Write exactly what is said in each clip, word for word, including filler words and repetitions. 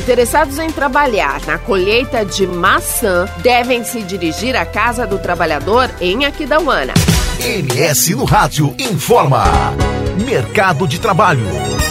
Interessados em trabalhar na colheita de maçã devem se dirigir à Casa do Trabalhador em Aquidauana. M S no Rádio informa. Mercado de Trabalho.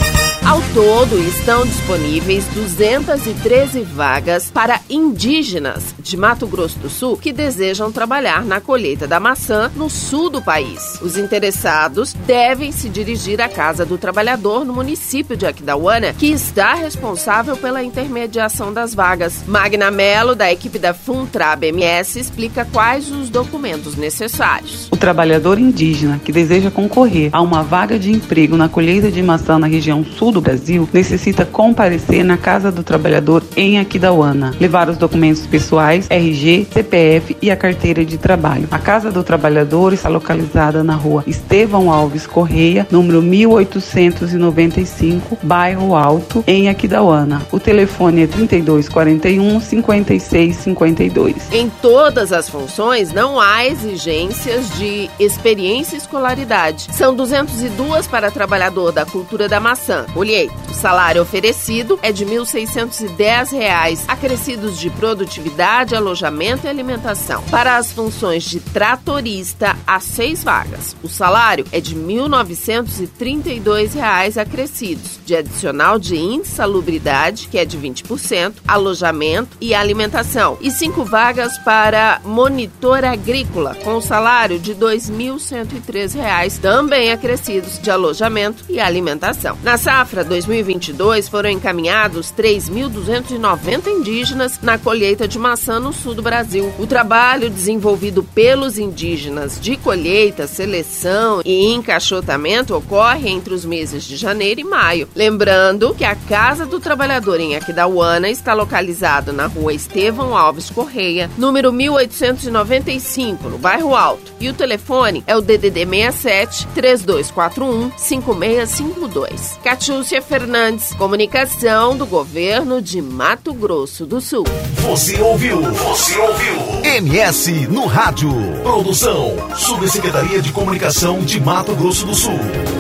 Ao todo, estão disponíveis duzentas e treze vagas para indígenas de Mato Grosso do Sul que desejam trabalhar na colheita da maçã no sul do país. Os interessados devem se dirigir à Casa do Trabalhador no município de Aquidauana, que está responsável pela intermediação das vagas. Magna Mello, da equipe da Funtrab M S, explica quais os documentos necessários. O trabalhador indígena que deseja concorrer a uma vaga de emprego na colheita de maçã na região sul do Brasil necessita comparecer na Casa do Trabalhador em Aquidauana, levar os documentos pessoais, R G, C P F e a carteira de trabalho. A Casa do Trabalhador está localizada na rua Estevão Alves Correia, número mil oitocentos e noventa e cinco, bairro Alto, em Aquidauana. O telefone é trinta e dois quarenta e um, cinquenta e seis cinquenta e dois. Em todas as funções não há exigências de experiência e escolaridade. São duzentas e duas para trabalhador da cultura da maçã. O salário oferecido é de mil seiscentos e dez reais, acrescidos de produtividade, alojamento e alimentação. Para as funções de tratorista, há seis vagas. O salário é de mil novecentos e trinta e dois reais, acrescidos de adicional de insalubridade, que é de vinte por cento, alojamento e alimentação. E cinco vagas para monitor agrícola, com salário de dois mil cento e três reais, também acrescidos de alojamento e alimentação. Na safra dois mil e vinte e dois foram encaminhados três mil duzentos e noventa indígenas na colheita de maçã no sul do Brasil. O trabalho desenvolvido pelos indígenas de colheita, seleção e encaixotamento ocorre entre os meses de janeiro e maio. Lembrando que a Casa do Trabalhador em Aquidauana está localizada na rua Estevão Alves Correia, número mil oitocentos e noventa e cinco, no bairro Alto. E o telefone é o D D D seis sete, três dois quatro um, cinco seis cinco dois. Catiúcia Fernandes, comunicação do governo de Mato Grosso do Sul. Você ouviu? Você ouviu? M S no Rádio. Produção, Subsecretaria de Comunicação de Mato Grosso do Sul.